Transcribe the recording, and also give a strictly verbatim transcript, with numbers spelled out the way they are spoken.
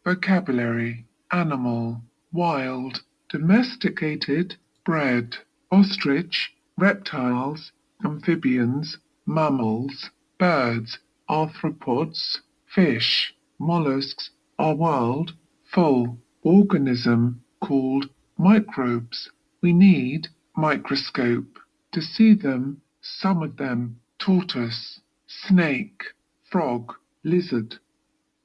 Vocabulary: animal, wild, domesticated, bred, ostrich, reptiles, amphibians, mammals, birds, arthropods, fish, mollusks are wild, full, organism called microbes. We need microscope to see them, some of them tortoise, snake, frog, lizard,